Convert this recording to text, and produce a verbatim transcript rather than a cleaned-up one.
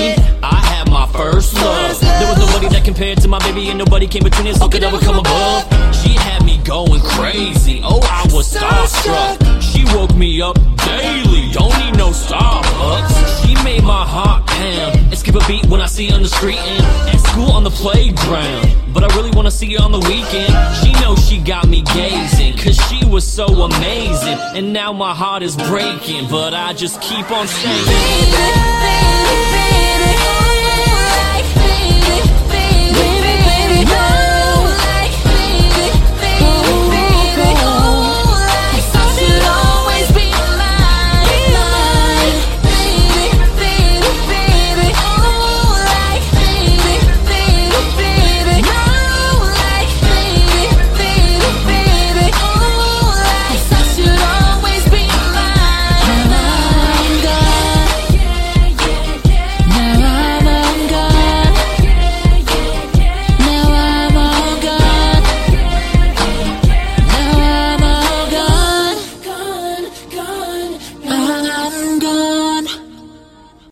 eighteen, I had my first love. There was nobody that compared to my baby, and nobody came between us, so could ever come above. She had me going crazy, oh I was starstruck. She woke me up daily, don't need no Starbucks. She made my heart pound and skip a beat when I see her on the street and at school on the playground. But I really wanna see her on the weekend. She knows she got me gazing, cause she was so amazing. And now my heart is breaking, but I just keep on saying, baby, baby, baby.